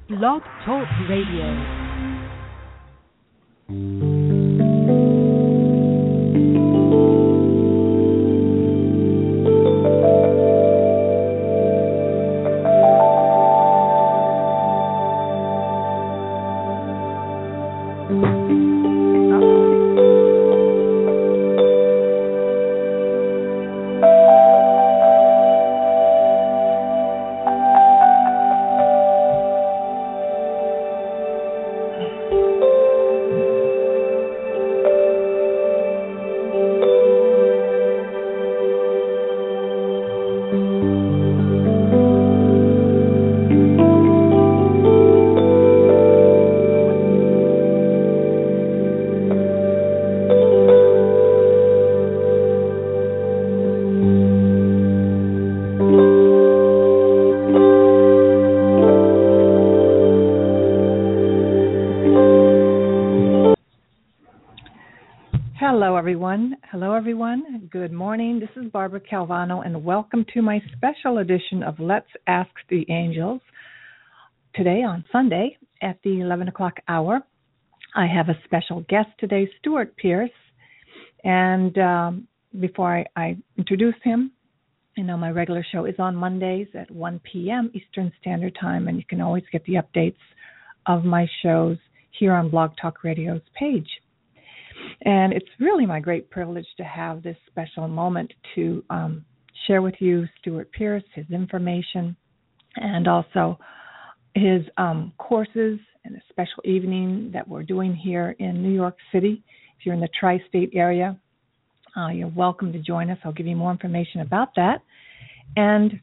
Blog Talk Radio. Hello, everyone. Good morning. This is Barbara Calvano, and welcome to my special edition of Let's Ask the Angels. Today, on Sunday, at the 11 o'clock hour, I have a special guest today, Stuart Pearce. And before I introduce him, my regular show is on Mondays at 1 p.m. Eastern Standard Time, and you can always get the updates of my shows here on Blog Talk Radio's page. And it's really my great privilege to have this special moment to share with you Stuart Pearce, his information, and also his courses and a special evening that we're doing here in New York City. If you're in the tri-state area, you're welcome to join us. I'll give you more information about that. And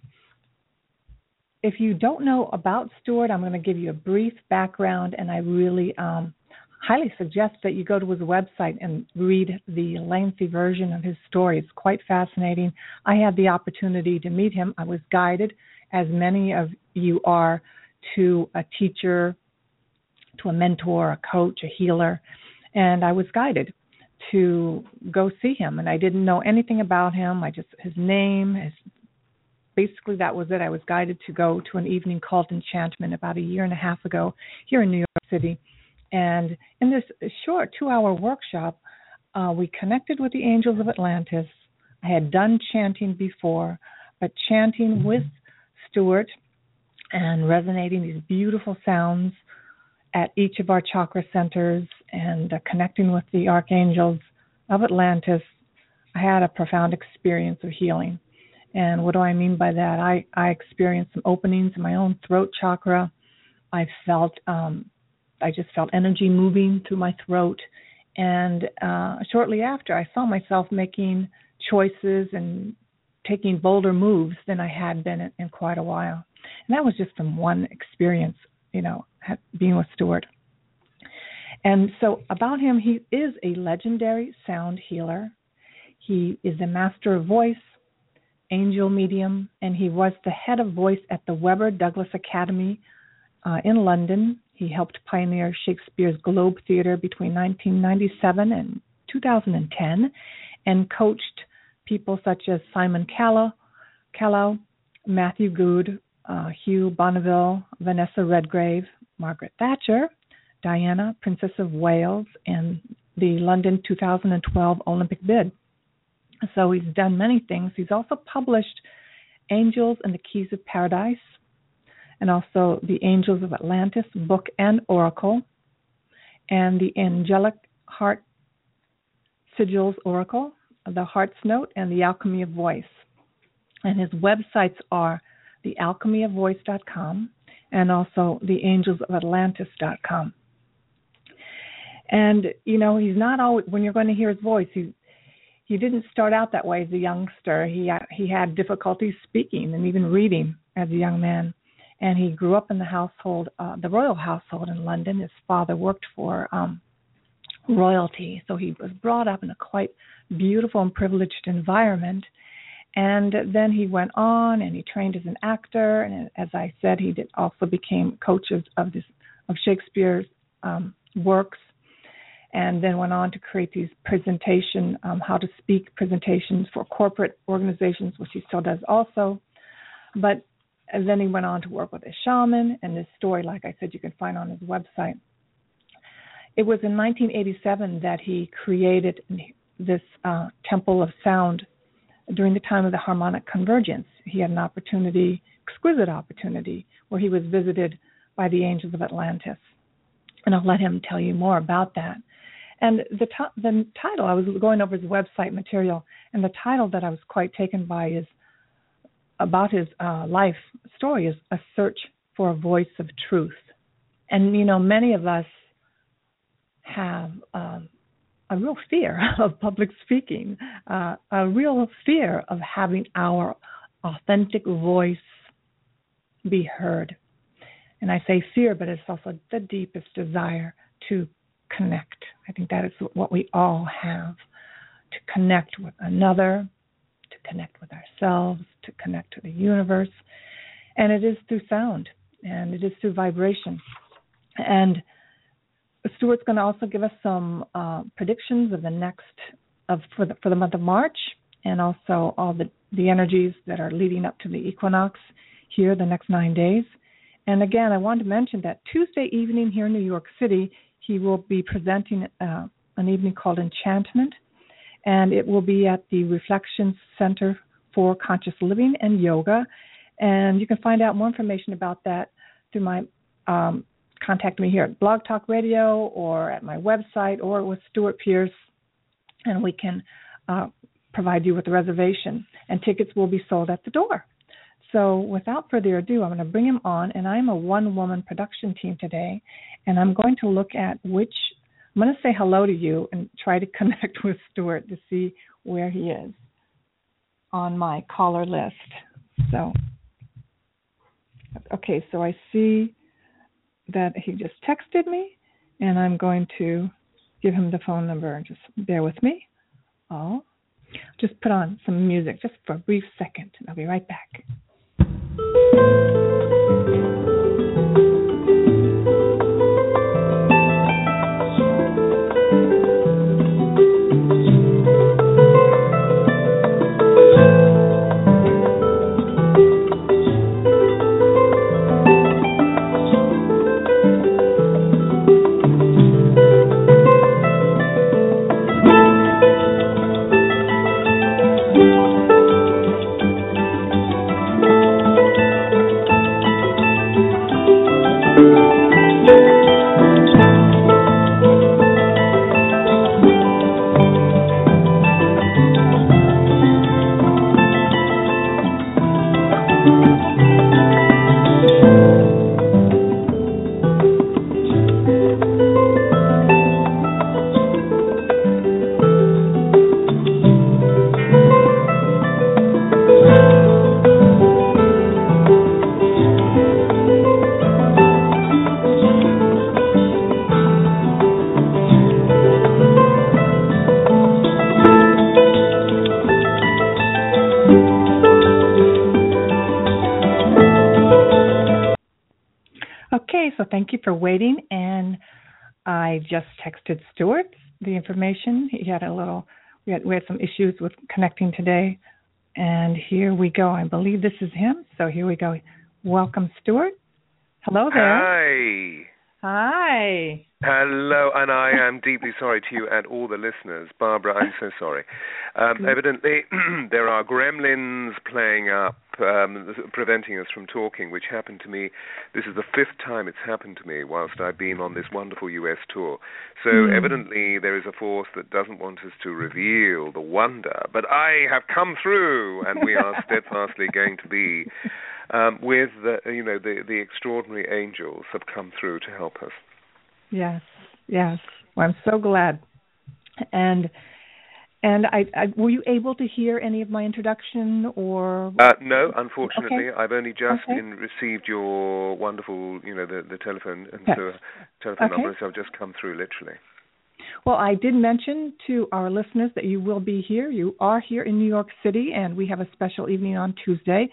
if you don't know about Stuart, I'm going to give you a brief background, and I really highly suggest that you go to his website and read the lengthy version of his story. It's quite fascinating. I had the opportunity to meet him. I was guided, as many of you are, to a teacher, to a mentor, a coach, a healer, and I was guided to go see him. And I didn't know anything about him. His name, basically that was it. I was guided to go to an evening called Enchantment about a year and a half ago here in New York City. And in this short 2-hour workshop, we connected with the Angels of Atlantis. I had done chanting before, but chanting with Stuart and resonating these beautiful sounds at each of our chakra centers and connecting with the Archangels of Atlantis, I had a profound experience of healing. And what do I mean by that? I experienced some openings in my own throat chakra. I just felt energy moving through my throat. And shortly after, I saw myself making choices and taking bolder moves than I had been in quite a while. And that was just from one experience, being with Stuart. And so about him, he is a legendary sound healer. He is a master of voice, angel medium, and he was the head of voice at the Webber Douglas Academy in London. He helped pioneer Shakespeare's Globe Theatre between 1997 and 2010 and coached people such as Simon Callow, Matthew Good, Hugh Bonneville, Vanessa Redgrave, Margaret Thatcher, Diana, Princess of Wales, and the London 2012 Olympic bid. So he's done many things. He's also published Angels and the Keys of Paradise, and also the Angels of Atlantis book and oracle, and the Angelic Heart Sigils Oracle, the Heart's Note, and the Alchemy of Voice. And his websites are thealchemyofvoice.com and also theangelsofatlantis.com. And, he's not always, when you're going to hear his voice, he didn't start out that way as a youngster. He had difficulty speaking and even reading as a young man. And he grew up in the household, the royal household in London. His father worked for royalty, so he was brought up in a quite beautiful and privileged environment. And then he went on and he trained as an actor. And as I said, he also became coaches of Shakespeare's works, and then went on to create these how to speak presentations for corporate organizations, which he still does also. But And then he went on to work with a shaman, and this story, like I said, you can find on his website. It was in 1987 that he created this temple of sound during the time of the harmonic convergence. He had an opportunity, exquisite opportunity, where he was visited by the angels of Atlantis. And I'll let him tell you more about that. And the title, I was going over his website material, and the title that I was quite taken by is about his life story, is A Search for a Voice of Truth. And, many of us have a real fear of public speaking, a real fear of having our authentic voice be heard. And I say fear, but it's also the deepest desire to connect. I think that is what we all have, to connect with another, to connect with ourselves, to connect to the universe. And it is through sound, and it is through vibration. And Stuart's going to also give us some predictions of for the month of March, and also all the energies that are leading up to the equinox here the next 9 days. And again, I wanted to mention that Tuesday evening here in New York City, he will be presenting an evening called Enchantment, and it will be at the Reflection Center for Conscious Living and Yoga. And you can find out more information about that through my contact me here at Blog Talk Radio or at my website or with Stuart Pierce, and we can provide you with a reservation. And tickets will be sold at the door. So without further ado, I'm going to bring him on, and I'm a one-woman production team today, and I'm going to look at I'm going to say hello to you and try to connect with Stuart to see where he is on my caller list. So, okay, so I see that he just texted me, and I'm going to give him the phone number. Just bear with me. I'll just put on some music just for a brief second, and I'll be right back. So thank you for waiting, and I just texted Stuart the information. He had we had some issues with connecting today, and here we go. I believe this is him, so here we go. Welcome, Stuart. Hello there. Hi. Hello, and I am deeply sorry to you and all the listeners. Barbara, I'm so sorry. Evidently, there are gremlins playing up, preventing us from talking, which happened to me. This is the 5th time it's happened to me whilst I've been on this wonderful U.S. tour. So evidently there is a force that doesn't want us to reveal the wonder. But I have come through, and we are steadfastly going to be with the extraordinary angels have come through to help us. Yes. Well, I'm so glad. And I were you able to hear any of my introduction or? No, unfortunately, okay. I've only just received your wonderful, the telephone and telephone number, so I've just come through literally. Well, I did mention to our listeners that you will be here. You are here in New York City, and we have a special evening on Tuesday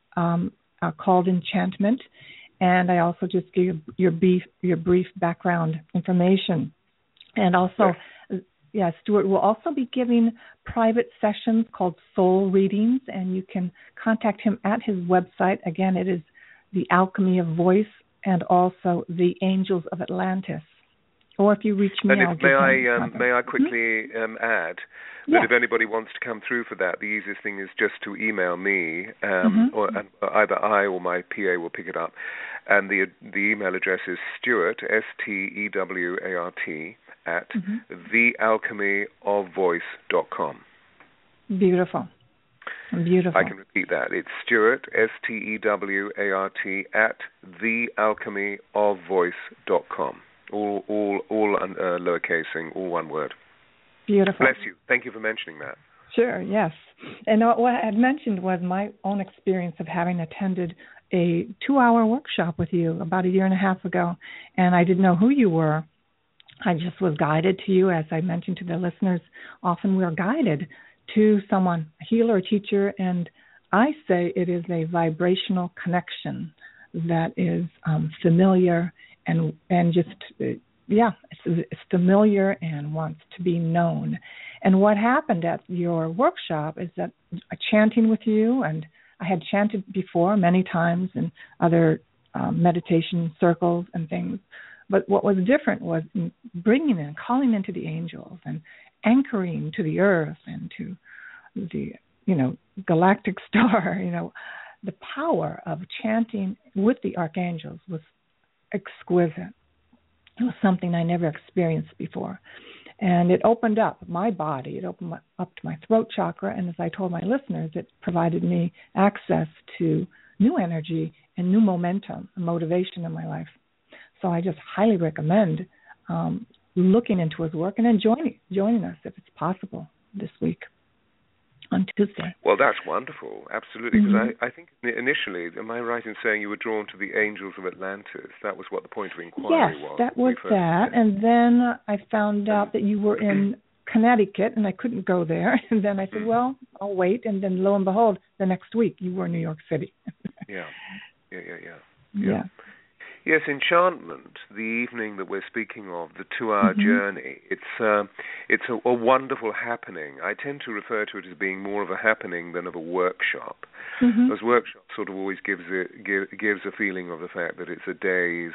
called Enchantment. And I also just gave your brief background information. And also, Yeah, Stuart will also be giving private sessions called soul readings, and you can contact him at his website. Again, it is The Alchemy of Voice and also The Angels of Atlantis. Or if you reach me, and I'll give him may I quickly add that if anybody wants to come through for that, the easiest thing is just to email me, or either I or my PA will pick it up. And the email address is Stewart, STEWART, at thealchemyofvoice.com. Beautiful. Beautiful. I can repeat that. It's Stewart, STEWART, at thealchemyofvoice.com. All lowercasing, all one word. Beautiful. Bless you. Thank you for mentioning that. Sure, yes. And what I had mentioned was my own experience of having attended a 2-hour workshop with you about a year and a half ago, and I didn't know who you were. I just was guided to you, as I mentioned to the listeners. Often we are guided to someone, a healer, a teacher, and I say it is a vibrational connection that is familiar and just, it's familiar and wants to be known. And what happened at your workshop is that chanting with you, and I had chanted before many times in other meditation circles and things, but what was different was bringing in, calling into the angels and anchoring to the earth and to the, galactic star. The power of chanting with the archangels was exquisite. It was something I never experienced before. And it opened up my body. It opened up to my throat chakra. And as I told my listeners, it provided me access to new energy and new momentum and motivation in my life. So I just highly recommend looking into his work and then joining us if it's possible this week on Tuesday. Well, that's wonderful. Absolutely. Because I think initially, am I right in saying you were drawn to the Angels of Atlantis? That was what the point of inquiry was. Yes, that was that. And then I found out that you were in Connecticut, and I couldn't go there. And then I said, well, I'll wait. And then lo and behold, the next week, you were in New York City. Yeah. Yes, enchantment, the evening that we're speaking of, the 2-hour journey, it's a wonderful happening. I tend to refer to it as being more of a happening than of a workshop. Because workshop sort of always gives a feeling of the fact that it's a day's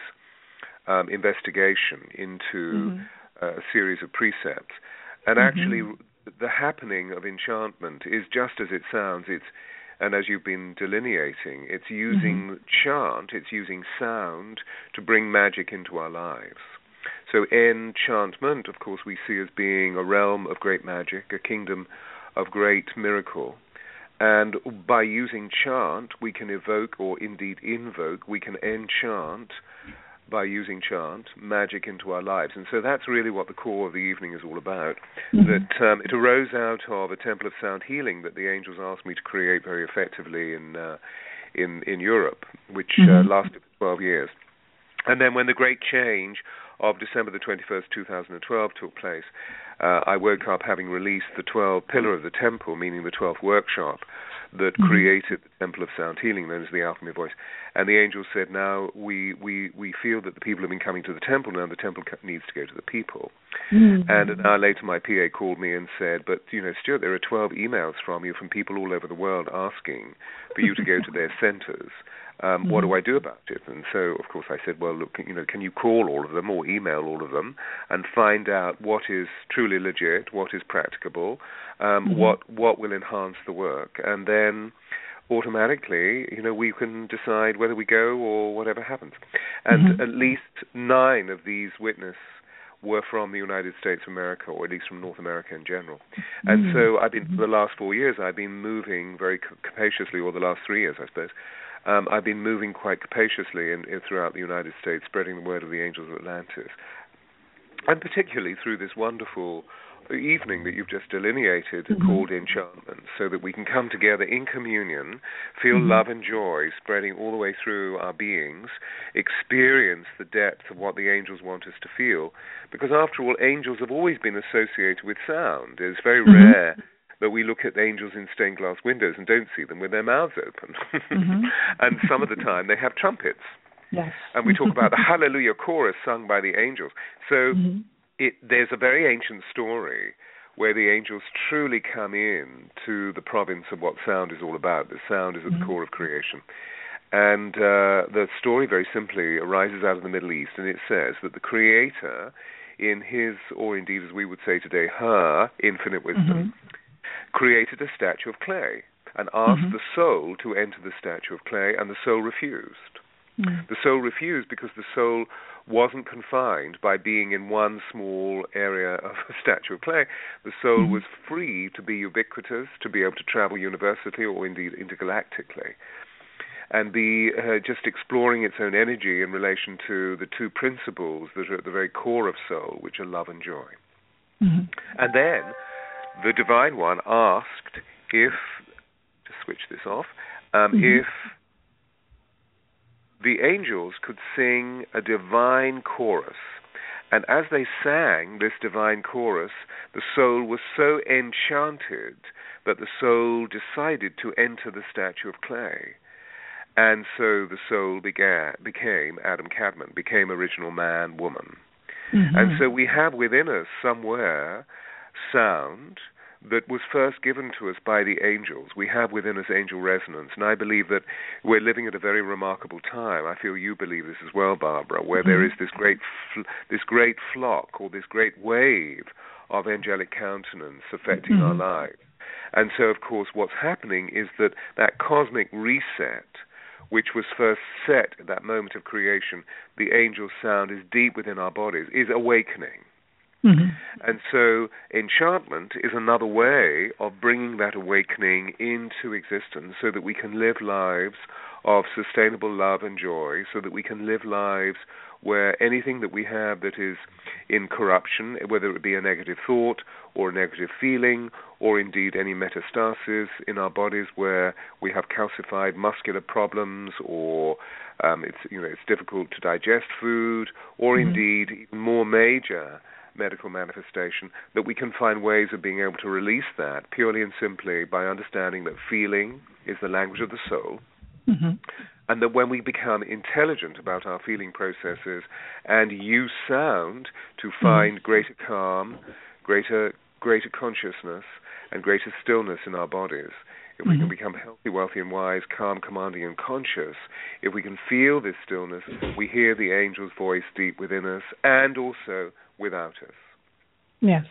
investigation into a series of precepts. And actually, the happening of enchantment is just as it sounds. And as you've been delineating, it's using chant, it's using sound to bring magic into our lives. So enchantment, of course, we see as being a realm of great magic, a kingdom of great miracle. And by using chant, we can evoke, or indeed invoke, we can enchant, by using chant, magic into our lives. And so that's really what the core of the evening is all about. That it arose out of a temple of sound healing that the angels asked me to create very effectively in Europe, which lasted for 12 years. And then when the great change of December the 21st, 2012 took place, I woke up having released the 12th pillar of the temple, meaning the 12th workshop, that created the Temple of Sound Healing, known as the Alchemy of Voice. And the angels said, now we feel that the people have been coming to the temple, now the temple needs to go to the people. And an hour later, my PA called me and said, but, Stuart, there are 12 emails from you from people all over the world asking for you to go to their centers. What do I do about it? And so, of course, I said, well, look, can you call all of them or email all of them and find out what is truly legit, what is practicable, what will enhance the work, and then automatically, we can decide whether we go or whatever happens. And at least 9 of these witnesses were from the United States of America, or at least from North America in general. And so for the last 4 years, I've been moving very capaciously, or the last 3 years, I suppose, I've been moving quite capaciously throughout the United States, spreading the word of the Angels of Atlantis. And particularly through this wonderful evening that you've just delineated called enchantment, so that we can come together in communion, feel love and joy spreading all the way through our beings, experience the depth of what the angels want us to feel. Because after all, angels have always been associated with sound. It's very rare that we look at angels in stained glass windows and don't see them with their mouths open. And some of the time they have trumpets. Yes. And we talk about the Hallelujah chorus sung by the angels. So there's a very ancient story where the angels truly come in to the province of what sound is all about. The sound is at the core of creation. And the story, very simply, arises out of the Middle East, and it says that the Creator, in his, or indeed as we would say today, her infinite wisdom, created a statue of clay and asked the soul to enter the statue of clay, and the soul refused. The soul refused because the soul wasn't confined by being in one small area of a statue of clay. The soul was free to be ubiquitous, to be able to travel universally or indeed intergalactically, and be just exploring its own energy in relation to the two principles that are at the very core of soul, which are love and joy. And then the Divine One asked if, to switch this off, if the angels could sing a divine chorus. And as they sang this divine chorus, the soul was so enchanted that the soul decided to enter the statue of clay. And so the soul became Adam Kadmon, became original man, woman. And so we have within us somewhere sound that was first given to us by the angels. We have within us angel resonance, and I believe that we're living at a very remarkable time. I feel you believe this as well, Barbara, where there is this great flock, or this great wave of angelic countenance affecting our lives. And so, of course, what's happening is that cosmic reset, which was first set at that moment of creation, the angel sound is deep within our bodies, is awakening. And so enchantment is another way of bringing that awakening into existence so that we can live lives of sustainable love and joy, so that we can live lives where anything that we have that is in corruption, whether it be a negative thought or a negative feeling, or indeed any metastasis in our bodies where we have calcified muscular problems, or it's difficult to digest food, or indeed even more major medical manifestation, that we can find ways of being able to release that purely and simply by understanding that feeling is the language of the soul, and that when we become intelligent about our feeling processes and use sound to find greater calm, greater consciousness, and greater stillness in our bodies, if we can become healthy, wealthy, and wise, calm, commanding, and conscious, if we can feel this stillness, we hear the angel's voice deep within us and also without us. Yes.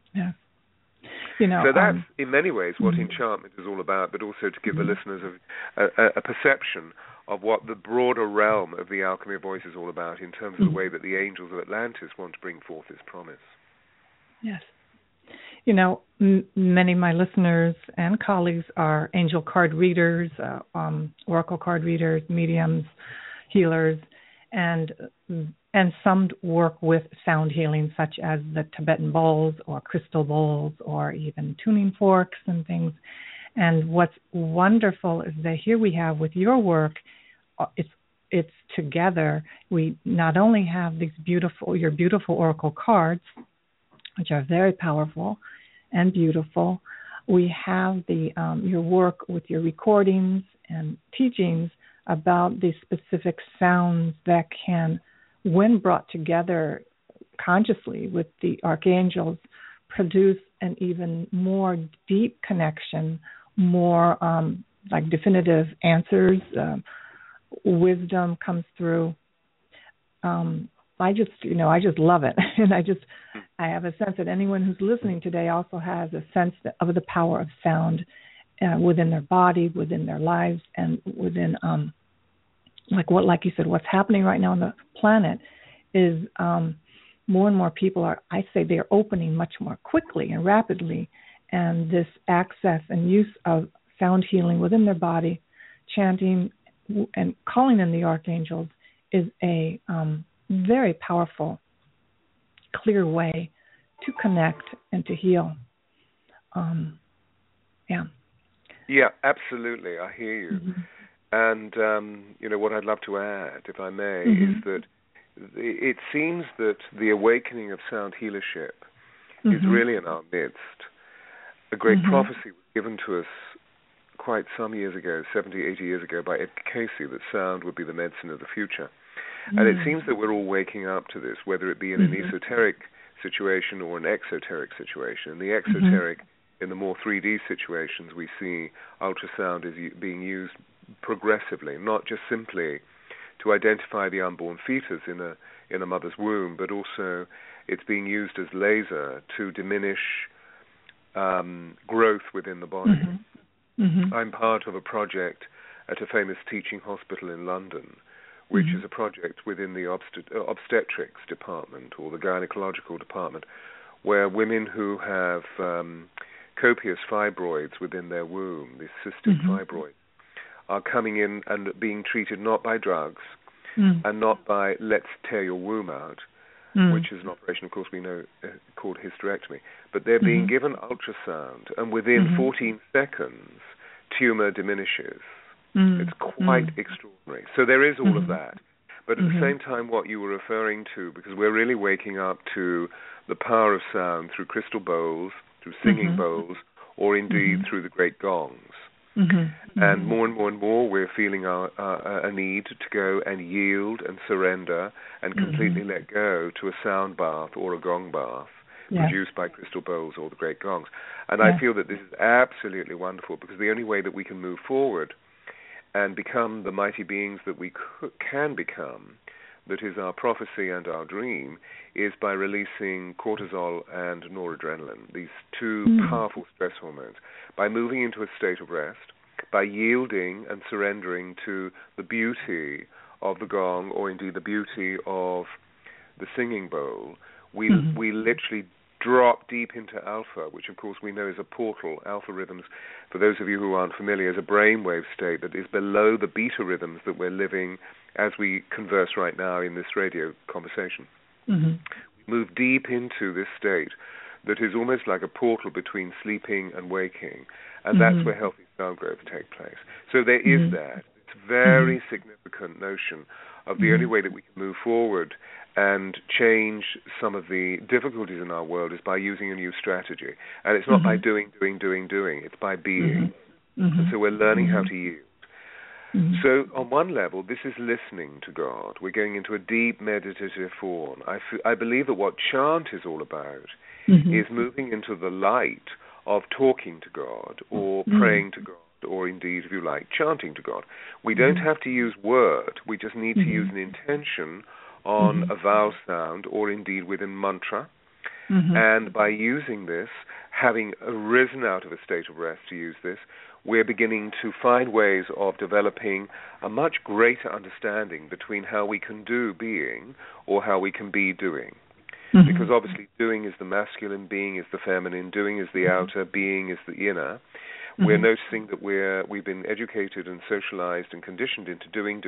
So that's, in many ways, what enchantment is all about, but also to give the listeners a perception of what the broader realm of the Alchemy of Voice is all about in terms of the way that the angels of Atlantis want to bring forth this promise. Yes. Many of my listeners and colleagues are angel card readers, oracle card readers, mediums, healers, and some work with sound healing, such as the Tibetan bowls or crystal bowls or even tuning forks and things. And what's wonderful is that here we have with your work, it's together. We not only have these your beautiful oracle cards, which are very powerful and beautiful. We have your work with your recordings and teachings about the specific sounds that can, when brought together consciously with the archangels, produce an even more deep connection, more definitive answers. Wisdom comes through. I just love it, and I have a sense that anyone who's listening today also has a sense of the power of sound within their body, within their lives, and within like you said, what's happening right now on the planet is more and more people are opening much more quickly and rapidly, and this access and use of sound healing within their body, chanting and calling in the archangels is a very powerful, clear way to connect and to heal. Yeah, absolutely. I hear you. And, what I'd love to add, if I may, is that it seems that the awakening of sound healership is really in our midst. A great prophecy was given to us quite some years ago, 70, 80 years ago, by Edgar Cayce, that sound would be the medicine of the future. And it seems that we're all waking up to this, whether it be in an esoteric situation or an exoteric situation. In the exoteric, in the more 3D situations, we see ultrasound is being used progressively, not just simply to identify the unborn fetus in a mother's womb, but also it's being used as laser to diminish growth within the body. I'm part of a project at a famous teaching hospital in London, which is a project within the obstetrics department or the gynecological department, where women who have copious fibroids within their womb, these cystic fibroids, are coming in and being treated not by drugs and not by let's tear your womb out, which is an operation, of course, we know called hysterectomy, but they're being given ultrasound, and within 14 seconds, tumor diminishes. It's quite extraordinary. So there is all of that. But at the same time, what you were referring to, because we're really waking up to the power of sound through crystal bowls, through singing bowls, or indeed through the great gongs. And more, we're feeling a need to go and yield and surrender and completely let go to a sound bath or a gong bath produced by crystal bowls or the great gongs. And I feel that this is absolutely wonderful, because the only way that we can move forward and become the mighty beings that we can become, that is our prophecy and our dream, is by releasing cortisol and noradrenaline, these two powerful stress hormones, by moving into a state of rest, by yielding and surrendering to the beauty of the gong, or indeed the beauty of the singing bowl. We literally drop deep into alpha, which of course we know is a portal. Alpha rhythms, for those of you who aren't familiar, is a brainwave state that is below the beta rhythms that we're living as we converse right now in this radio conversation. We move deep into this state that is almost like a portal between sleeping and waking, and that's where healthy cell growth takes place. So there is that. It's a very significant notion of the only way that we can move forward and change some of the difficulties in our world is by using a new strategy. And it's not by doing. It's by being. And so we're learning how to yield. So on one level, this is listening to God. We're going into a deep meditative form. I believe that what chant is all about is moving into the light of talking to God or praying to God, or indeed, if you like, chanting to God. We don't have to use word. We just need to use an intention on a vowel sound, or indeed within mantra. And by using this, having arisen out of a state of rest to use this, we're beginning to find ways of developing a much greater understanding between how we can do being or how we can be doing. Because obviously doing is the masculine, being is the feminine, doing is the outer, being is the inner. We're noticing that we've been educated and socialized and conditioned into doing,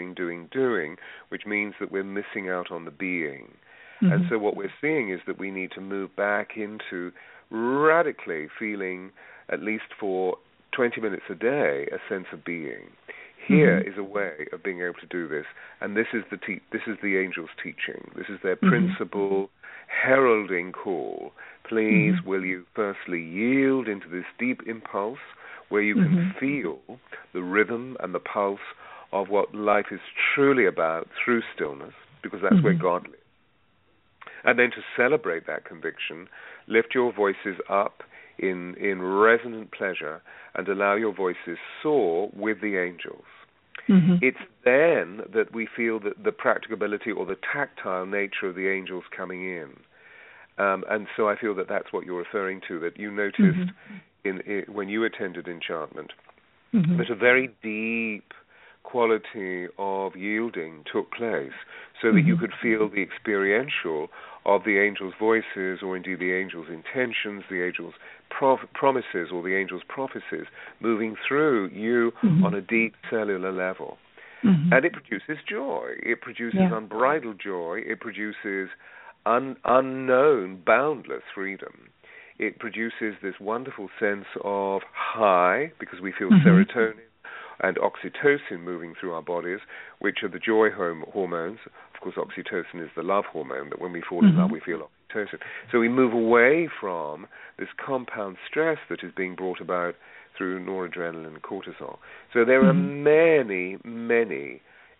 which means that we're missing out on the being. And so what we're seeing is that we need to move back into radically feeling, at least for 20 minutes a day, a sense of being. Here is a way of being able to do this, and this is the angels' teaching. This is their principal heralding call. Please, will you firstly yield into this deep impulse where you can feel the rhythm and the pulse of what life is truly about through stillness, because that's where God lives. And then to celebrate that conviction, lift your voices up in resonant pleasure and allow your voices soar with the angels. It's then that we feel that the practicability or the tactile nature of the angels coming in. And so I feel that that's what you're referring to, that you noticed when you attended enchantment, that a very deep quality of yielding took place so that you could feel the experiential of the angels' voices, or indeed the angels' intentions, the angels' promises, or the angels' prophecies moving through you on a deep cellular level. And it produces joy. It produces unbridled joy. It produces unknown, boundless freedom. It produces this wonderful sense of high, because we feel serotonin and oxytocin moving through our bodies, which are the joy hormones. Of course, oxytocin is the love hormone, that when we fall in love, we feel oxytocin. So we move away from this compound stress that is being brought about through noradrenaline and cortisol. So there are many, many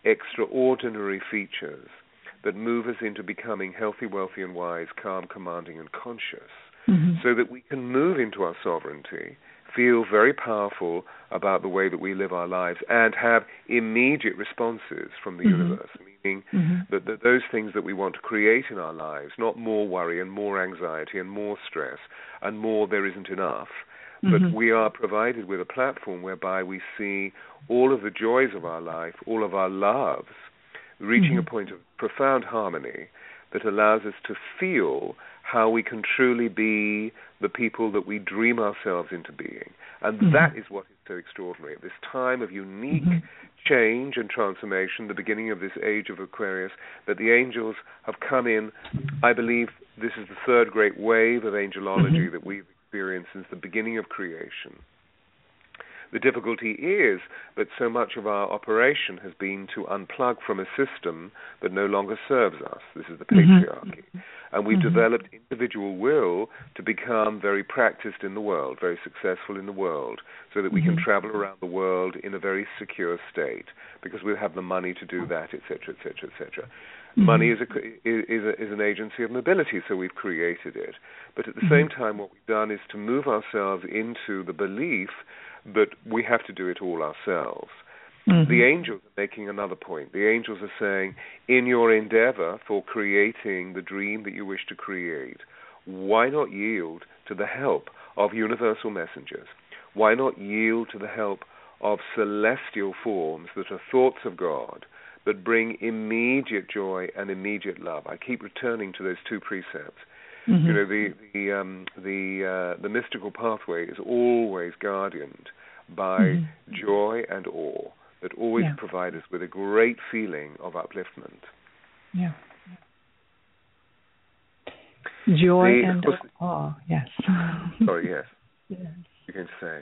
extraordinary features that move us into becoming healthy, wealthy, and wise, calm, commanding, and conscious, so that we can move into our sovereignty, feel very powerful about the way that we live our lives, and have immediate responses from the universe, meaning that those things that we want to create in our lives, not more worry and more anxiety and more stress and more there isn't enough, but we are provided with a platform whereby we see all of the joys of our life, all of our loves, reaching a point of profound harmony that allows us to feel how we can truly be the people that we dream ourselves into being. And that is what is so extraordinary. At this time of unique change and transformation, the beginning of this age of Aquarius, that the angels have come in. I believe this is the third great wave of angelology that we've experienced since the beginning of creation. The difficulty is that so much of our operation has been to unplug from a system that no longer serves us. This is the patriarchy. And we've developed individual will to become very practiced in the world, very successful in the world, so that we can travel around the world in a very secure state, because we have the money to do that, etc., etc., etc. Money is an agency of mobility, so we've created it. But at the same time, what we've done is to move ourselves into the belief that we have to do it all ourselves. The angels are making another point. The angels are saying, in your endeavor for creating the dream that you wish to create, why not yield to the help of universal messengers? Why not yield to the help of celestial forms that are thoughts of God, that bring immediate joy and immediate love? I keep returning to those two precepts. You know, the mystical pathway is always guardianed by joy and awe that always provide us with a great feeling of upliftment. Yeah. Joy and awe, yes. Sorry, yes. You can say.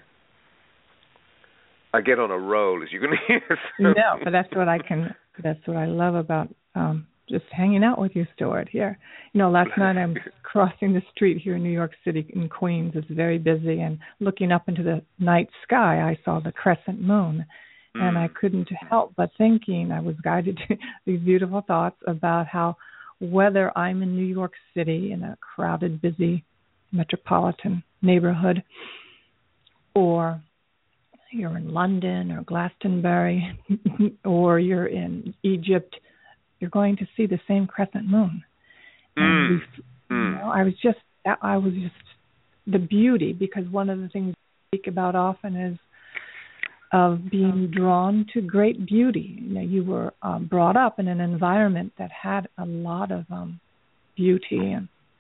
I get on a roll, as you can hear. No, but that's what I love about just hanging out with you, Stuart, here. You know, last night I'm crossing the street here in New York City in Queens. It's very busy, and looking up into the night sky, I saw the crescent moon, and I couldn't help but thinking, I was guided to these beautiful thoughts about how whether I'm in New York City in a crowded, busy metropolitan neighborhood, or you're in London or Glastonbury, or you're in Egypt, you're going to see the same crescent moon. And you know, I was just the beauty, because one of the things I speak about often is of being drawn to great beauty. You know, you were brought up in an environment that had a lot of beauty,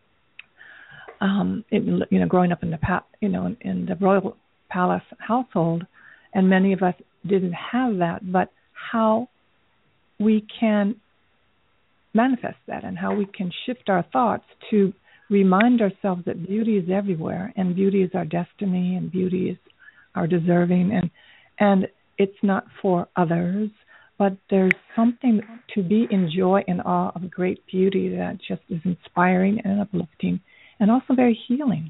and you know, growing up in in the royal palace household, and many of us didn't have that. But how we can manifest that, and how we can shift our thoughts to remind ourselves that beauty is everywhere, and beauty is our destiny, and beauty is our deserving, and it's not for others, but there's something to be in joy and awe of great beauty that just is inspiring and uplifting, and also very healing.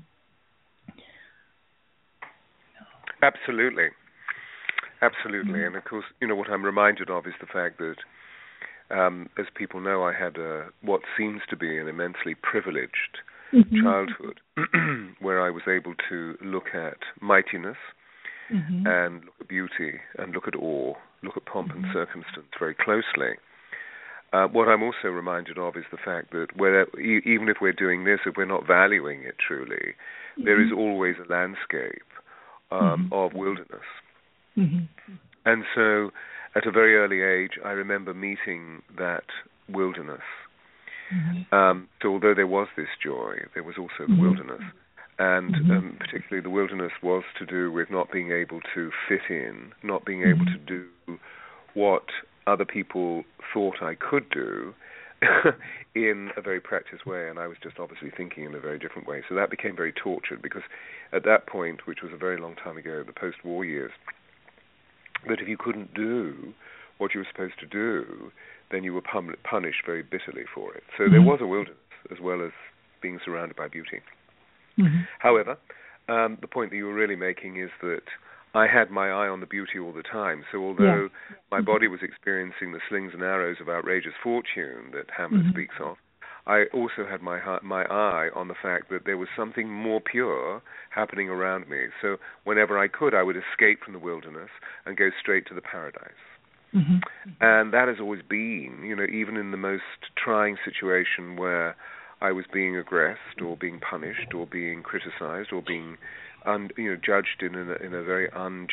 Absolutely. And of course, you know, what I'm reminded of is the fact that as people know, I had what seems to be an immensely privileged childhood, where I was able to look at mightiness and look at beauty and look at awe, look at pomp and circumstance very closely. What I'm also reminded of is the fact that even if we're doing this, if we're not valuing it truly, there is always a landscape of wilderness. And so at a very early age, I remember meeting that wilderness. So although there was this joy, there was also the wilderness. And particularly the wilderness was to do with not being able to fit in, not being able to do what other people thought I could do in a very practiced way. And I was just obviously thinking in a very different way. So that became very tortured, because at that point, which was a very long time ago, the post-war years, that if you couldn't do what you were supposed to do, then you were punished very bitterly for it. So there was a wilderness as well as being surrounded by beauty. However, the point that you were really making is that I had my eye on the beauty all the time. So although my body was experiencing the slings and arrows of outrageous fortune that Hamlet speaks of, I also had my eye on the fact that there was something more pure happening around me. So whenever I could, I would escape from the wilderness and go straight to the paradise. And that has always been, even in the most trying situation where I was being aggressed or being punished or being criticized or being judged in a very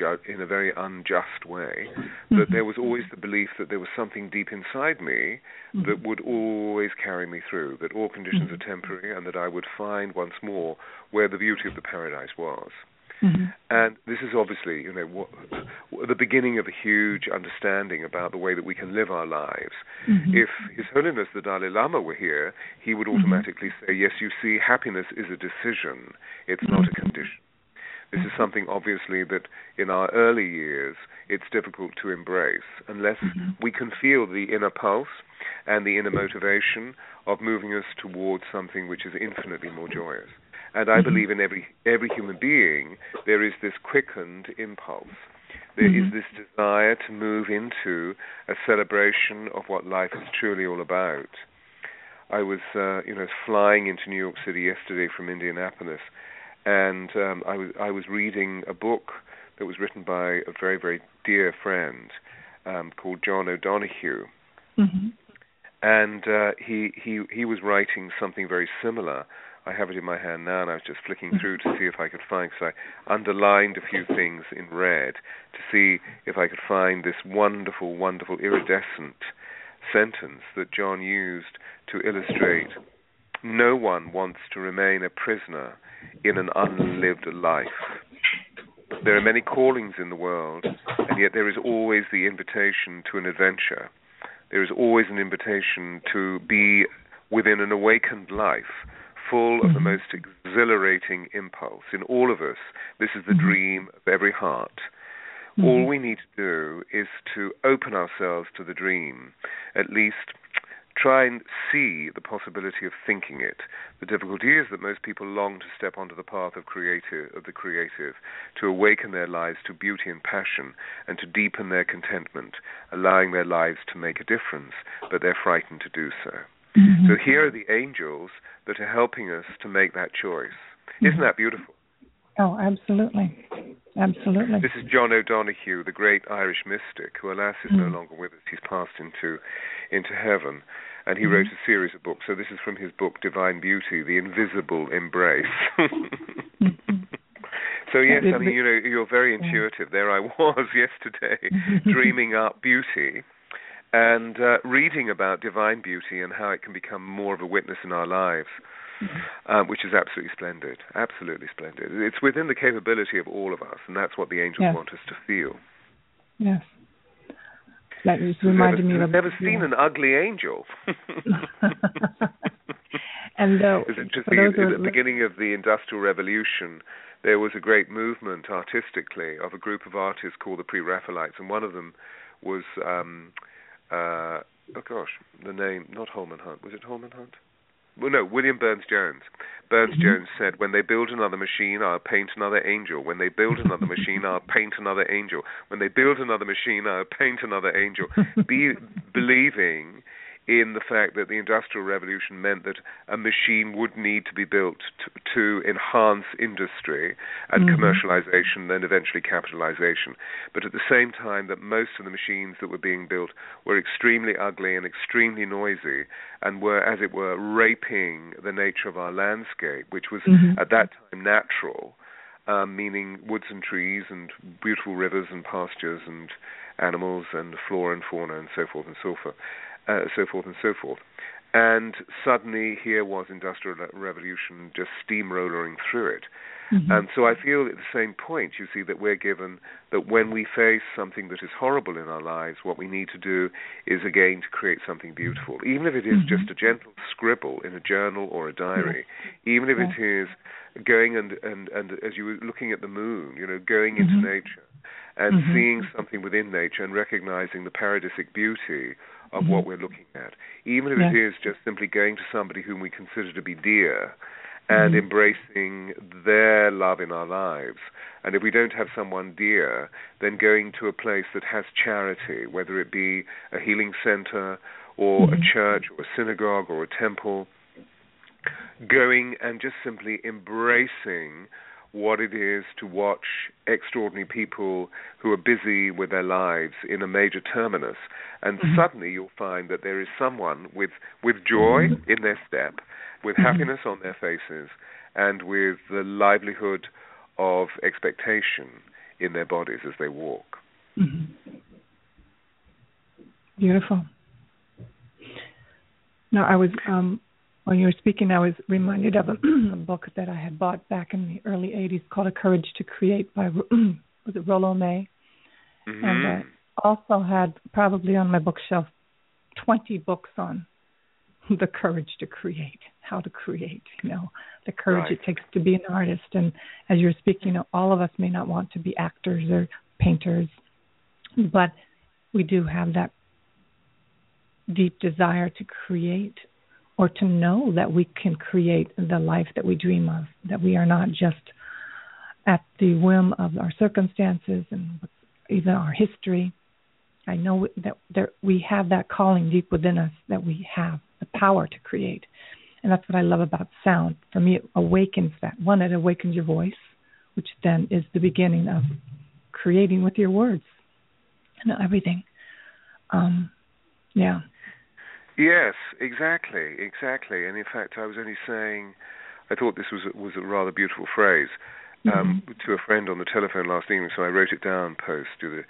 unjust way, that there was always the belief that there was something deep inside me that would always carry me through, that all conditions are temporary, and that I would find once more where the beauty of the paradise was. And this is obviously, the beginning of a huge understanding about the way that we can live our lives. If His Holiness the Dalai Lama were here, he would automatically say, yes, you see, happiness is a decision, it's not a condition. This is something, obviously, that in our early years it's difficult to embrace unless we can feel the inner pulse and the inner motivation of moving us towards something which is infinitely more joyous. And I believe in every human being there is this quickened impulse. There is this desire to move into a celebration of what life is truly all about. I was, flying into New York City yesterday from Indianapolis, and I was reading a book that was written by a very, very dear friend called John O'Donohue, and he was writing something very similar. I have it in my hand now, and I was just flicking through to see if I could find, because I underlined a few things in red to see if I could find this wonderful, wonderful iridescent sentence that John used to illustrate: no one wants to remain a prisoner in an unlived life. There are many callings in the world, and yet there is always the invitation to an adventure. There is always an invitation to be within an awakened life, full of the most exhilarating impulse. In all of us, this is the dream of every heart. All we need to do is to open ourselves to the dream, at least try and see the possibility of thinking it. The difficulty is that most people long to step onto the path of the creative, to awaken their lives to beauty and passion, and to deepen their contentment, allowing their lives to make a difference, but they're frightened to do so. So here are the angels that are helping us to make that choice. Isn't that beautiful? Oh, absolutely. Absolutely. This is John O'Donohue, the great Irish mystic, who alas is no longer with us. He's passed into heaven, and he wrote a series of books. So this is from his book Divine Beauty, The Invisible Embrace. So yes, I mean, you're very intuitive. There I was yesterday, dreaming up beauty and reading about divine beauty and how it can become more of a witness in our lives. Which is absolutely splendid, absolutely splendid. It's within the capability of all of us, and that's what the angels want us to feel. Yes. That just reminded me of... I've never seen an ugly angel. And it's interesting, at the beginning of the Industrial Revolution, there was a great movement artistically of a group of artists called the Pre-Raphaelites, and one of them was, the name, not Holman Hunt. Was it Holman Hunt? Well, no, William Burns-Jones. Burns-Jones said, when they build another machine, I'll paint another angel. When they build another machine, I'll paint another angel. When they build another machine, I'll paint another angel. Believing in the fact that the Industrial Revolution meant that a machine would need to be built to enhance industry and commercialization, then eventually capitalization. But at the same time that most of the machines that were being built were extremely ugly and extremely noisy and were, as it were, raping the nature of our landscape, which was at that time natural, meaning woods and trees and beautiful rivers and pastures and animals and flora and fauna and so forth and so forth. And suddenly here was Industrial Revolution just steamrolling through it. And so I feel at the same point, you see, that we're given that when we face something that is horrible in our lives, what we need to do is again to create something beautiful, even if it is just a gentle scribble in a journal or a diary, even if it is going and as you were looking at the moon, going into nature and seeing something within nature and recognizing the paradisic beauty of what we're looking at. Even if it is just simply going to somebody whom we consider to be dear and embracing their love in our lives. And if we don't have someone dear, then going to a place that has charity, whether it be a healing center or a church or a synagogue or a temple, going and just simply embracing what it is to watch extraordinary people who are busy with their lives in a major terminus. And suddenly you'll find that there is someone with joy in their step, with happiness on their faces, and with the livelihood of expectation in their bodies as they walk. Beautiful. Now, I was, when you were speaking, I was reminded of a book that I had bought back in the early 80s called A Courage to Create by, was it Rollo May? And I also had probably on my bookshelf 20 books on the courage to create, how to create, the courage it takes to be an artist. And as you're speaking, all of us may not want to be actors or painters, but we do have that deep desire to create, or to know that we can create the life that we dream of, that we are not just at the whim of our circumstances and even our history. I know that we have that calling deep within us, that we have the power to create. And that's what I love about sound. For me, it awakens that. One, it awakens your voice, which then is the beginning of creating with your words and everything. Yeah. Yes, exactly. And in fact, I was only saying, I thought this was a rather beautiful phrase to a friend on the telephone last evening, so I wrote it down post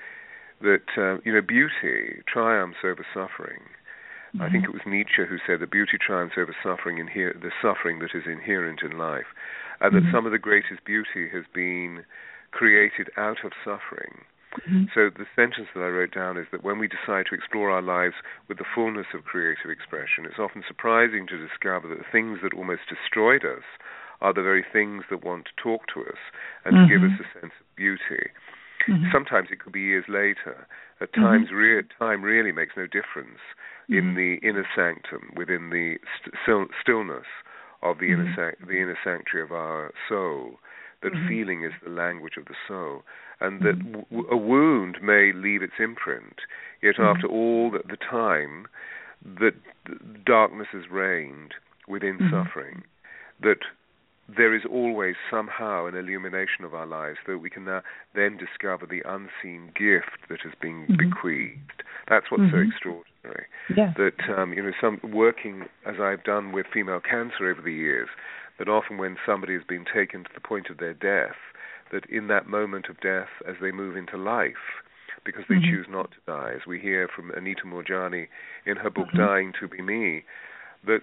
that beauty triumphs over suffering. I think it was Nietzsche who said that beauty triumphs over suffering, the suffering that is inherent in life, and that some of the greatest beauty has been created out of suffering. So the sentence that I wrote down is that when we decide to explore our lives with the fullness of creative expression, it's often surprising to discover that the things that almost destroyed us are the very things that want to talk to us and to give us a sense of beauty. Sometimes it could be years later. At times, time really makes no difference in the inner sanctum, within the stillness of the inner sanctuary of our soul. That feeling is the language of the soul, and that a wound may leave its imprint, yet after all the time that darkness has reigned within suffering, that there is always somehow an illumination of our lives, that we can then discover the unseen gift that has been bequeathed. That's what's so extraordinary. Yeah. That some working as I've done with female cancer over the years, that often when somebody has been taken to the point of their death, that in that moment of death, as they move into life, because they choose not to die, as we hear from Anita Moorjani in her book Dying to Be Me, that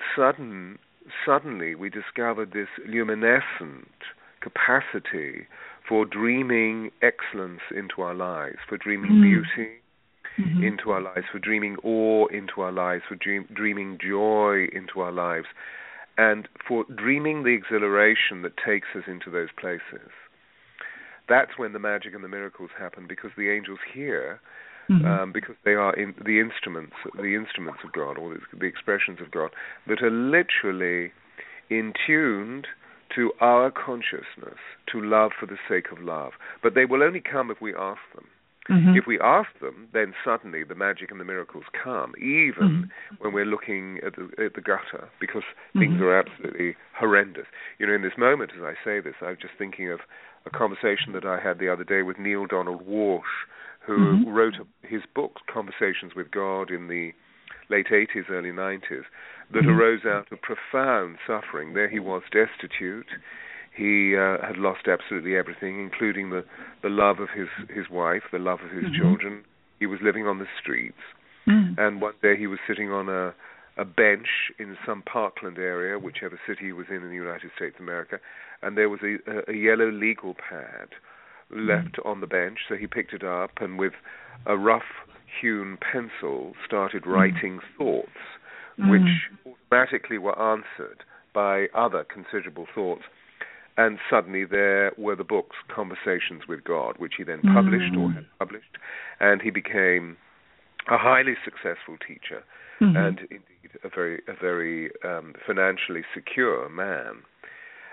suddenly we discovered this luminescent capacity for dreaming excellence into our lives, for dreaming beauty into our lives, for dreaming awe into our lives, for dreaming joy into our lives, and for dreaming the exhilaration that takes us into those places. That's when the magic and the miracles happen, because the angels hear, because they are the instruments of God, or the expressions of God, that are literally in tuned to our consciousness, to love for the sake of love. But they will only come if we ask them. If we ask them, then suddenly the magic and the miracles come, even when we're looking at the gutter, because things are absolutely horrendous. In this moment, as I say this, I'm just thinking of a conversation that I had the other day with Neil Donald Walsh, who wrote his book, Conversations with God, in the late 80s, early 90s, that arose out of profound suffering. There he was, destitute. He had lost absolutely everything, including the love of his wife, the love of his children. He was living on the streets. And one day he was sitting on a bench in some parkland area, whichever city he was in the United States of America, and there was a yellow legal pad left on the bench. So he picked it up and with a rough-hewn pencil started writing thoughts, which automatically were answered by other considerable thoughts. And suddenly there were the books, Conversations with God, which he then published or had published, and he became a highly successful teacher and indeed a very financially secure man.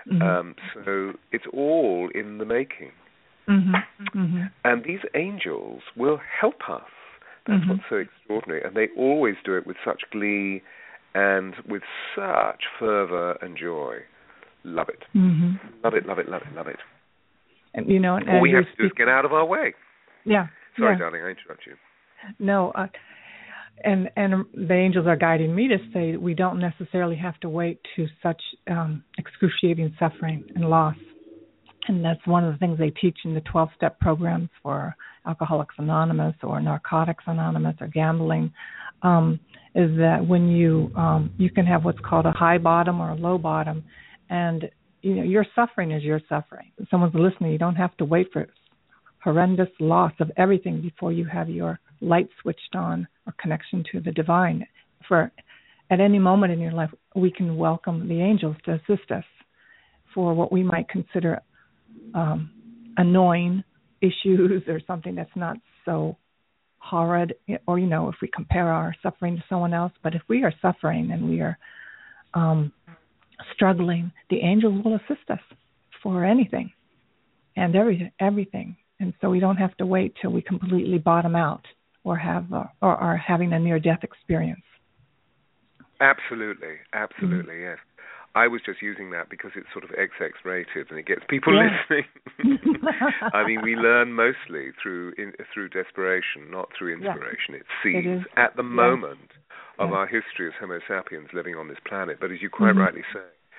So it's all in the making. And these angels will help us. That's what's so extraordinary. And they always do it with such glee and with such fervor and joy. Love it. Love it, love it, love it, love it. And, you know, all we have to do is get out of our way. Yeah. Sorry, darling, I interrupt you. No, and the angels are guiding me to say we don't necessarily have to wait to such excruciating suffering and loss. And that's one of the things they teach in the 12-step programs for Alcoholics Anonymous or Narcotics Anonymous or gambling, is that when you can have what's called a high bottom or a low bottom, and you know your suffering is your suffering. If someone's listening, you don't have to wait for horrendous loss of everything before you have your light switched on or connection to the divine. For at any moment in your life, we can welcome the angels to assist us for what we might consider annoying issues or something that's not so horrid, or, you know, if we compare our suffering to someone else. But if we are suffering and we are struggling, the angels will assist us for anything and everything. And so we don't have to wait till we completely bottom out or have or are having a near-death experience. Absolutely, yes. I was just using that because it's sort of XX rated and it gets people listening. I mean, we learn mostly through desperation, not through inspiration. It seems at the moment of our history as Homo sapiens living on this planet. But as you quite rightly say,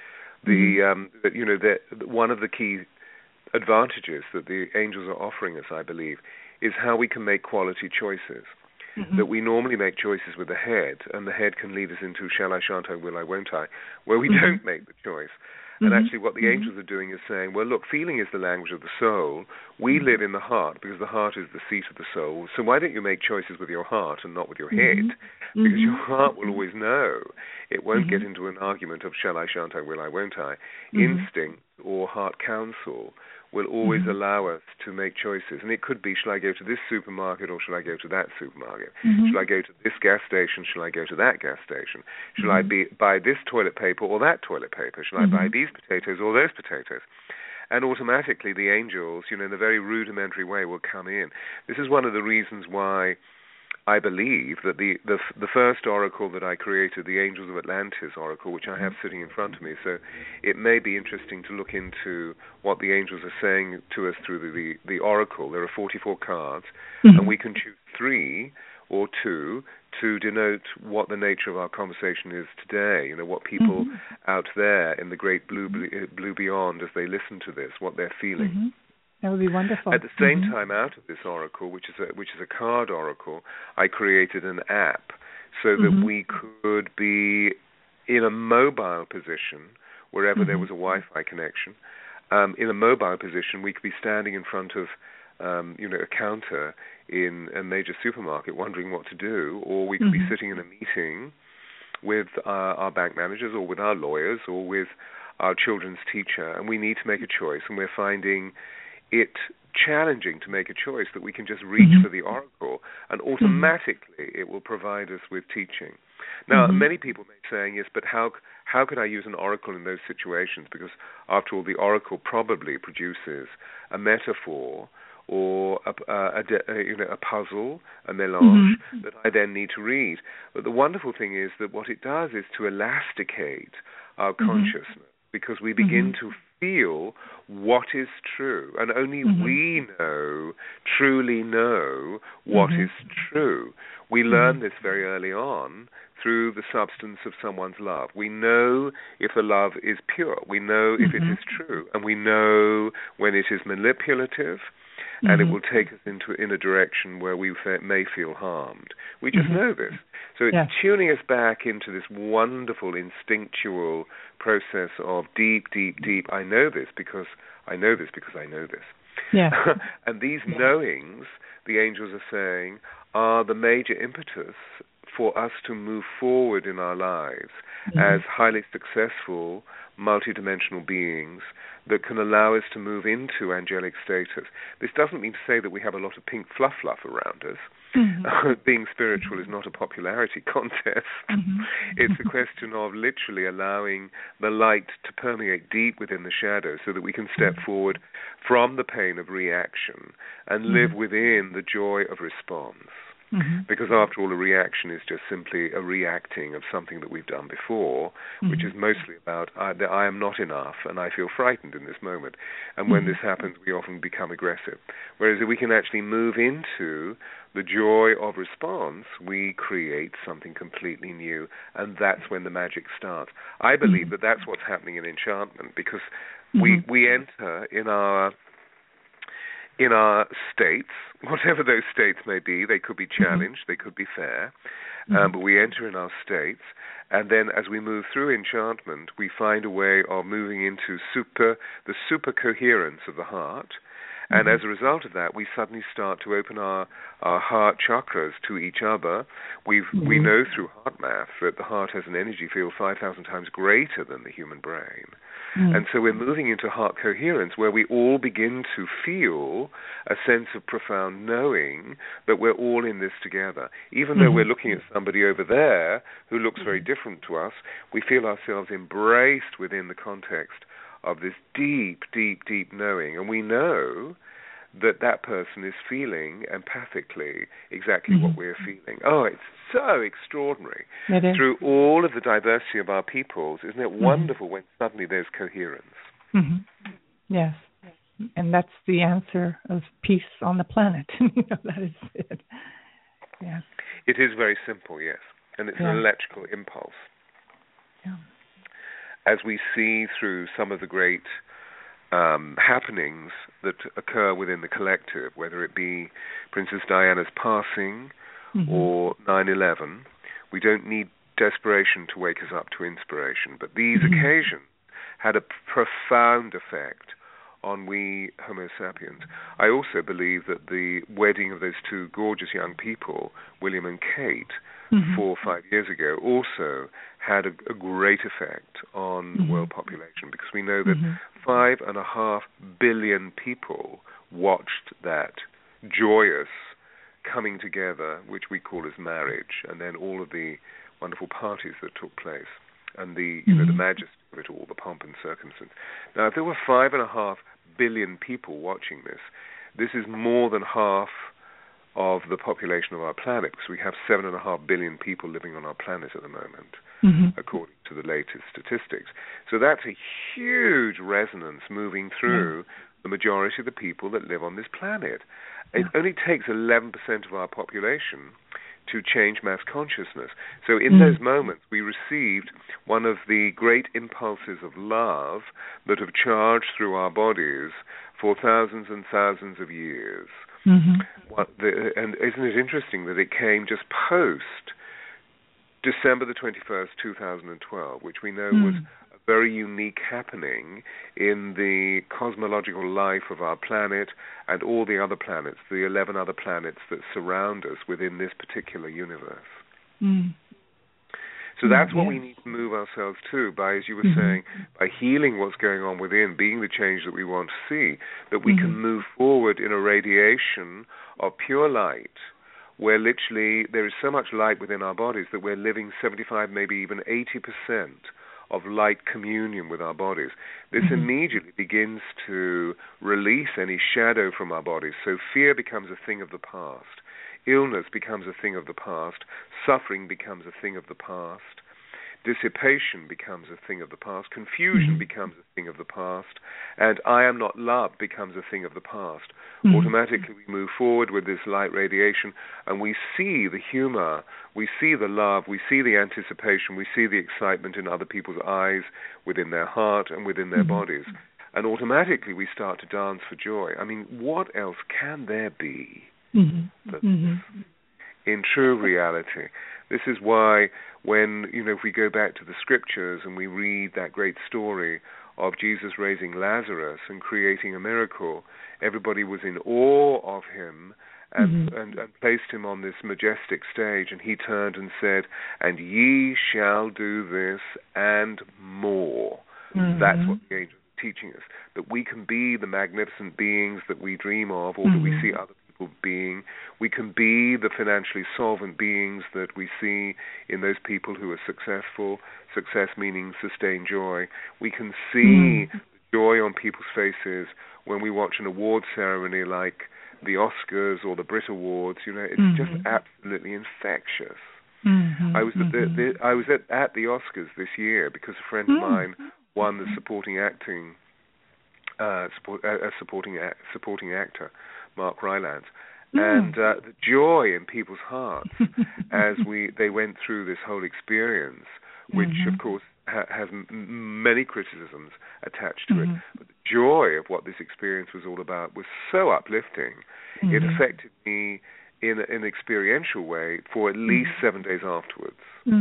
one of the key advantages that the angels are offering us, I believe, is how we can make quality choices. That we normally make choices with the head, and the head can lead us into shall I, shan't I, will I, won't I, where we don't make the choice. And actually what the angels are doing is saying, well, look, feeling is the language of the soul. We live in the heart because the heart is the seat of the soul. So why don't you make choices with your heart and not with your head? Because your heart will always know. It won't get into an argument of shall I, shan't I, will I, won't I. Instinct or heart counsel will always allow us to make choices. And it could be, shall I go to this supermarket or shall I go to that supermarket? Shall I go to this gas station? Shall I go to that gas station? Shall I buy this toilet paper or that toilet paper? Shall I buy these potatoes or those potatoes? And automatically the angels, in a very rudimentary way, will come in. This is one of the reasons why I believe that the first oracle that I created, the Angels of Atlantis oracle, which I have sitting in front of me, so it may be interesting to look into what the angels are saying to us through the oracle. There are 44 cards, and we can choose 3 or 2 to denote what the nature of our conversation is today, what people out there in the great blue beyond, as they listen to this, what they're feeling. That would be wonderful. At the same time, out of this oracle, which is a card oracle, I created an app so that we could be in a mobile position wherever there was a Wi-Fi connection. In a mobile position, we could be standing in front of a counter in a major supermarket wondering what to do, or we could be sitting in a meeting with our bank managers or with our lawyers or with our children's teacher, and we need to make a choice, and we're finding it challenging to make a choice that we can just reach for the oracle, and automatically it will provide us with teaching. Now, many people may be saying, yes, but how could I use an oracle in those situations? Because, after all, the oracle probably produces a metaphor or a puzzle, a melange that I then need to read. But the wonderful thing is that what it does is to elasticate our consciousness, because we begin to feel what is true, and only we truly know what is true. We learn this very early on through the substance of someone's love. We know if a love is pure. We know if it is true, and we know when it is manipulative, and it will take us in a direction where we may feel harmed. We just know this. So it's tuning us back into this wonderful instinctual process of deep, I know this because I know this because I know this. Yeah. And these knowings, the angels are saying, are the major impetus for us to move forward in our lives as highly successful, multidimensional beings that can allow us to move into angelic status. This doesn't mean to say that we have a lot of pink fluff around us. Being spiritual is not a popularity contest. It's a question of literally allowing the light to permeate deep within the shadows so that we can step forward from the pain of reaction and live within the joy of response. Because after all, a reaction is just simply a reacting of something that we've done before, which is mostly about that I am not enough and I feel frightened in this moment. And when this happens, we often become aggressive. Whereas if we can actually move into the joy of response, we create something completely new, and that's when the magic starts. I believe that that's what's happening in enchantment, because we enter in our states, whatever those states may be. They could be challenged, they could be fair, but we enter in our states, and then as we move through enchantment, we find a way of moving into the super coherence of the heart, and as a result of that, we suddenly start to open our heart chakras to each other. We know through heart math that the heart has an energy field 5,000 times greater than the human brain. And so we're moving into heart coherence, where we all begin to feel a sense of profound knowing that we're all in this together. Even though we're looking at somebody over there who looks very different to us, we feel ourselves embraced within the context of this deep, deep, deep knowing. And we know that person is feeling empathically exactly what we're feeling. Oh, it's so extraordinary. It is. Through all of the diversity of our peoples, isn't it wonderful when suddenly there's coherence? Yes. And that's the answer of peace on the planet. That is it. Yes. It is very simple, yes. And it's an electrical impulse. Yeah. As we see through some of the great happenings that occur within the collective, whether it be Princess Diana's passing or 9/11, we don't need desperation to wake us up to inspiration. But these occasions had a profound effect on we Homo sapiens. I also believe that the wedding of those two gorgeous young people, William and Kate, 4 or 5 years ago, also had a great effect on the world population, because we know that 5.5 billion people watched that joyous coming together, which we call as marriage, and then all of the wonderful parties that took place, and the the majesty of it all, the pomp and circumstance. Now, if there were 5.5 billion people watching this is more than half of the population of our planet, because we have 7.5 billion people living on our planet at the moment, according to the latest statistics. So that's a huge resonance moving through the majority of the people that live on this planet. It only takes 11% of our population to change mass consciousness. So in those moments, we received one of the great impulses of love that have charged through our bodies for thousands and thousands of years. And isn't it interesting that it came just post December the 21st, 2012, which we know was a very unique happening in the cosmological life of our planet and all the other planets, the 11 other planets that surround us within this particular universe. So that's what we need to move ourselves to, by, as you were saying, by healing what's going on within, being the change that we want to see, that we can move forward in a radiation of pure light, where literally there is so much light within our bodies that we're living 75, maybe even 80% of light communion with our bodies. This immediately begins to release any shadow from our bodies, so fear becomes a thing of the past. Illness becomes a thing of the past. Suffering becomes a thing of the past. Dissipation becomes a thing of the past. Confusion becomes a thing of the past. And I am not loved becomes a thing of the past. Automatically we move forward with this light radiation, and we see the humor, we see the love, we see the anticipation, we see the excitement in other people's eyes, within their heart and within their bodies. And automatically we start to dance for joy. I mean, what else can there be? In true reality. This is why when, if we go back to the scriptures and we read that great story of Jesus raising Lazarus and creating a miracle, everybody was in awe of him and placed him on this majestic stage, and he turned and said, "And ye shall do this and more." That's what the angels are teaching us, that we can be the magnificent beings that we dream of, or that we see other people being. We can be the financially solvent beings that we see in those people who are successful, success meaning sustained joy. We can see joy on people's faces when we watch an award ceremony like the Oscars or the Brit Awards. It's just absolutely infectious. I was at the Oscars this year because a friend of mine won the supporting actor, Mark Rylance, and the joy in people's hearts as they went through this whole experience, which of course has many criticisms attached to it. But the joy of what this experience was all about was so uplifting. It affected me in an experiential way for at least 7 days afterwards.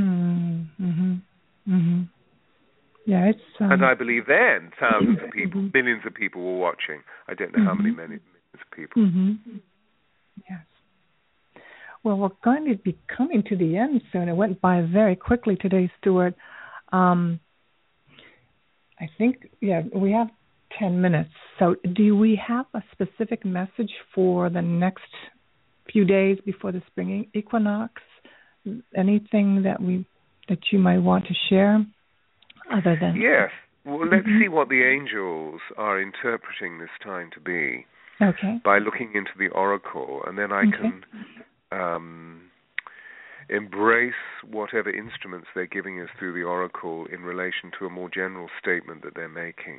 Yeah, it's and I believe then thousands of people, millions of people were watching. I don't know how many millions of people. Yes. Well, we're going to be coming to the end soon. It went by very quickly today, Stuart. I think, we have 10 minutes. So do we have a specific message for the next few days before the spring equinox? Anything that you might want to share other than... Yes. Well, let's see what the angels are interpreting this time to be. Okay. By looking into the oracle, and then I can embrace whatever instruments they're giving us through the oracle in relation to a more general statement that they're making.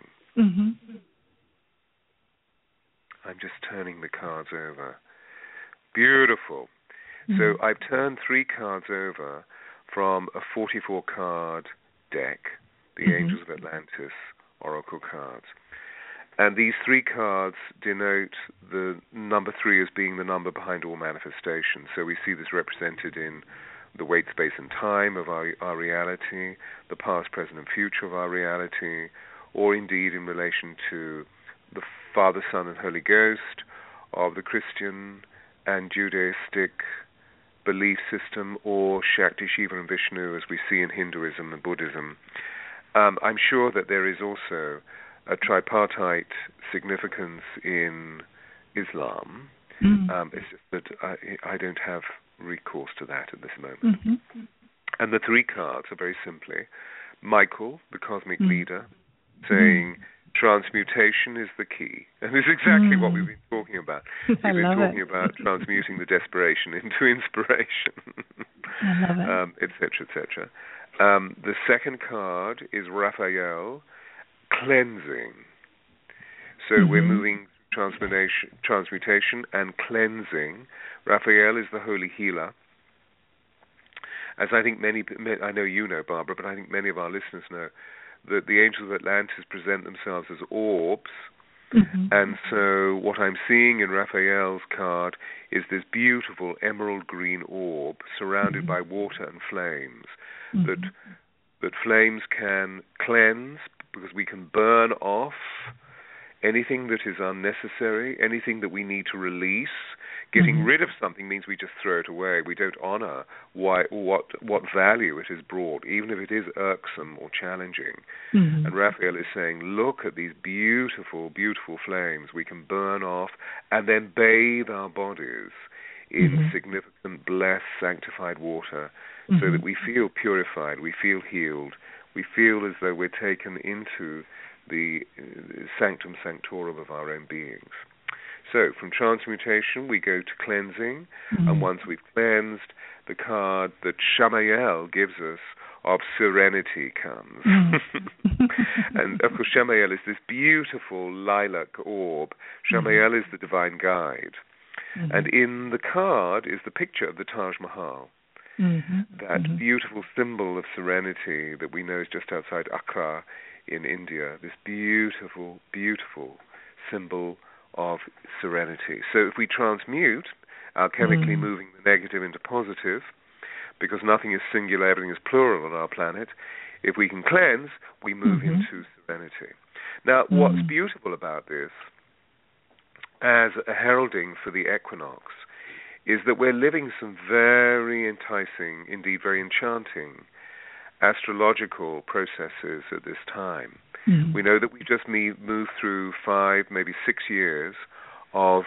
I'm just turning the cards over. Beautiful. So I've turned 3 cards over from a 44-card deck, the Angels of Atlantis oracle cards. And these 3 cards denote the number 3 as being the number behind all manifestation. So we see this represented in the weight, space, and time of our reality, the past, present, and future of our reality, or indeed in relation to the Father, Son, and Holy Ghost of the Christian and Judaistic belief system, or Shakti, Shiva, and Vishnu as we see in Hinduism and Buddhism. I'm sure that there is also a tripartite significance in Islam. It's just that I don't have recourse to that at this moment. And the 3 cards are very simply Michael, the cosmic leader, saying transmutation is the key. And this is exactly what we've been talking about. We've been talking about transmuting the desperation into inspiration, etc., etc. The second card is Raphael, cleansing. So we're moving transmutation and cleansing. Raphael is the holy healer. As I think I know you know, Barbara, but I think many of our listeners know that the Angels of Atlantis present themselves as orbs. And so what I'm seeing in Raphael's card is this beautiful emerald green orb surrounded by water and flames, that flames can cleanse, because we can burn off anything that is unnecessary, anything that we need to release. Getting rid of something means we just throw it away. We don't honor what value it has brought, even if it is irksome or challenging. And Raphael is saying, look at these beautiful, beautiful flames we can burn off and then bathe our bodies in significant, blessed, sanctified water, so that we feel purified, we feel healed, we feel as though we're taken into the sanctum sanctorum of our own beings. So from transmutation, we go to cleansing, and once we've cleansed, the card that Shamael gives us of serenity comes. And of course, Shamael is this beautiful lilac orb. Shamael is the divine guide. And in the card is the picture of the Taj Mahal. That beautiful symbol of serenity that we know is just outside Agra in India, this beautiful, beautiful symbol of serenity. So if we transmute, alchemically moving the negative into positive, because nothing is singular, everything is plural on our planet, if we can cleanse, we move into serenity. Now, what's beautiful about this, as a heralding for the equinox, is that we're living some very enticing, indeed very enchanting, astrological processes at this time. Mm-hmm. We know that we just moved through 5, maybe 6 years of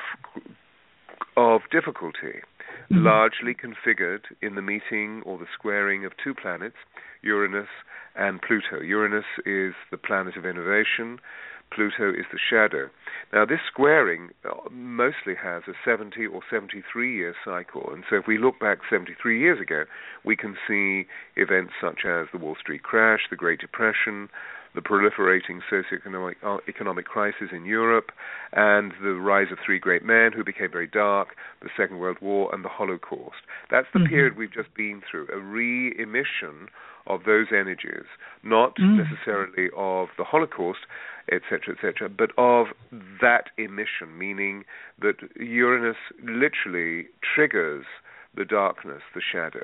difficulty, largely configured in the meeting or the squaring of two planets, Uranus and Pluto. Uranus is the planet of innovation. Pluto is the shadow. Now, this squaring mostly has a 70 or 73-year cycle. And so if we look back 73 years ago, we can see events such as the Wall Street crash, the Great Depression, the proliferating socio-economic crisis in Europe, and the rise of three great men who became very dark, the Second World War, and the Holocaust. That's the period we've just been through, a re-emission of those energies, not necessarily of the Holocaust, etc., but of that emission, meaning that Uranus literally triggers the darkness, the shadow.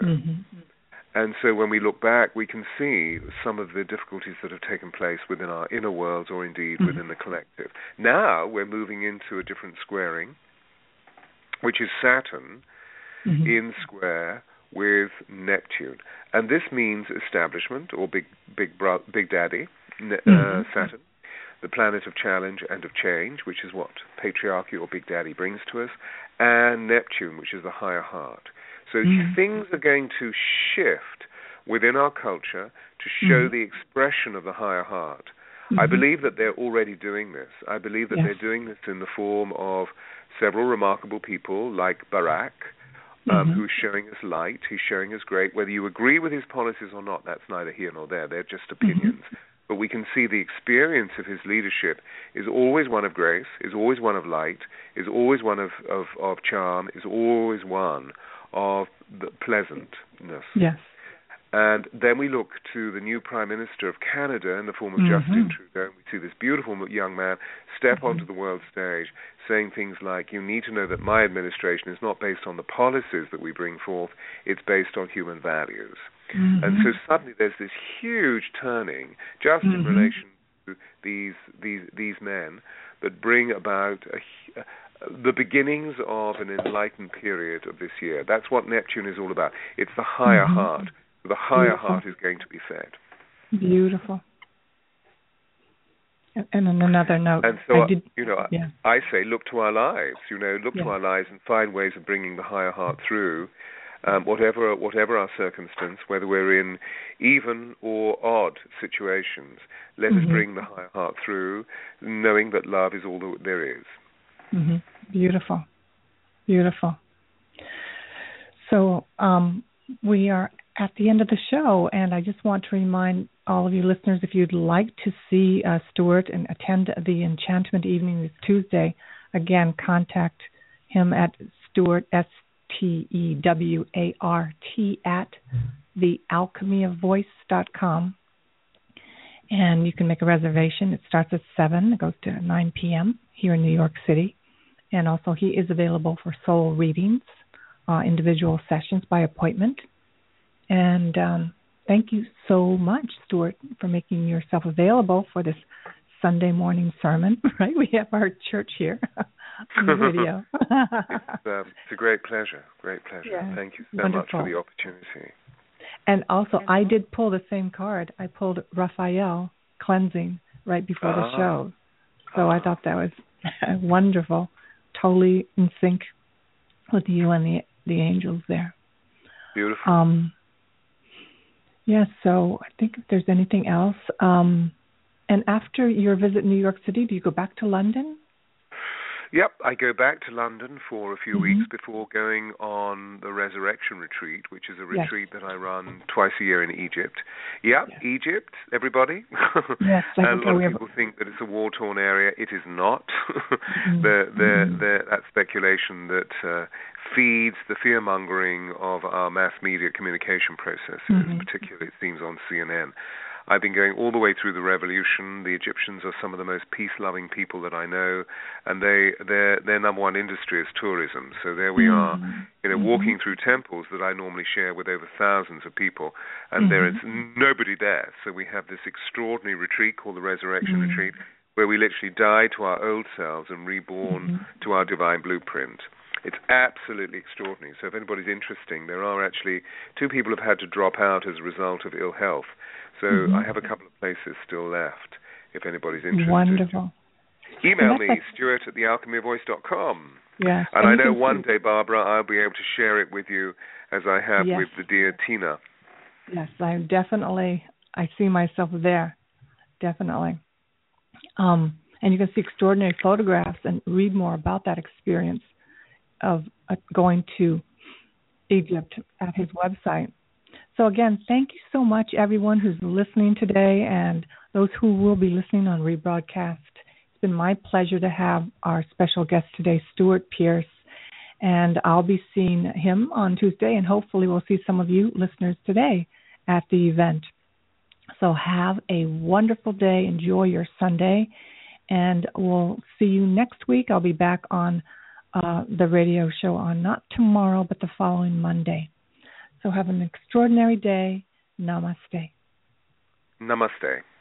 And so when we look back, we can see some of the difficulties that have taken place within our inner worlds or indeed within the collective. Now we're moving into a different squaring, which is Saturn in square with Neptune. And this means establishment or big daddy, Saturn, the planet of challenge and of change, which is what patriarchy or big daddy brings to us, and Neptune, which is the higher heart. So things are going to shift within our culture to show the expression of the higher heart. I believe that they're already doing this. I believe that they're doing this in the form of several remarkable people like Barack, who's showing us light. He's showing us great. Whether you agree with his policies or not, that's neither here nor there. They're just opinions. But we can see the experience of his leadership is always one of grace, is always one of light, is always one of charm, is always one of the pleasantness. Yes. And then we look to the new Prime Minister of Canada in the form of Justin Trudeau, and we see this beautiful young man step onto the world stage saying things like, you need to know that my administration is not based on the policies that we bring forth, it's based on human values. And so suddenly there's this huge turning just in relation to these men that bring about the beginnings of an enlightened period of this year. That's what Neptune is all about. It's the higher heart. The higher heart is going to be fed. Beautiful. And on another note, and so I say, look to our lives. Look to our lives and find ways of bringing the higher heart through, whatever our circumstance, whether we're in even or odd situations. Let us bring the higher heart through, knowing that love is all that there is. Beautiful, beautiful. So we are at the end of the show, and I just want to remind all of you listeners, if you'd like to see Stuart and attend the Enchantment Evening this Tuesday, again, contact him at Stuart, STEWART, at thealchemyofvoice.com. And you can make a reservation. It starts at 7. It goes to 9 p.m. here in New York City. And also he is available for soul readings, individual sessions by appointment. And thank you so much, Stuart, for making yourself available for this Sunday morning sermon. Right? We have our church here on the radio. It's a great pleasure. Great pleasure. Yeah, thank you so much for the opportunity. And also, I did pull the same card. I pulled Raphael cleansing right before the show. So I thought that was wonderful. Totally in sync with you and the angels there. Beautiful. Yes, so I think if there's anything else. And after your visit in New York City, do you go back to London? Yep, I go back to London for a few weeks before going on the Resurrection Retreat, which is a retreat that I run twice a year in Egypt. Yep, Egypt, everybody. Yes, and a lot of people think that it's a war-torn area. It is not. That speculation that feeds the fear-mongering of our mass media communication processes, particularly it seems on CNN. I've been going all the way through the revolution. The Egyptians are some of the most peace-loving people that I know, and their number one industry is tourism. So there we are, walking through temples that I normally share with over thousands of people, and there is nobody there. So we have this extraordinary retreat called the Resurrection Retreat, where we literally die to our old selves and reborn to our divine blueprint. It's absolutely extraordinary. So if anybody's interested, there are actually 2 people have had to drop out as a result of ill health. So I have a couple of places still left if anybody's interested. Wonderful. Email me, Stuart@thealchemyofvoice.com. Yes. And I know one day, Barbara, I'll be able to share it with you as I have yes. with the dear Tina. Yes, I see myself there, definitely. And you can see extraordinary photographs and read more about that experience of going to Egypt at his website. So again, thank you so much, everyone who's listening today and those who will be listening on rebroadcast. It's been my pleasure to have our special guest today, Stuart Pearce, and I'll be seeing him on Tuesday, and hopefully we'll see some of you listeners today at the event. So have a wonderful day. Enjoy your Sunday, and we'll see you next week. I'll be back on the radio show on not tomorrow, but the following Monday. So have an extraordinary day. Namaste. Namaste.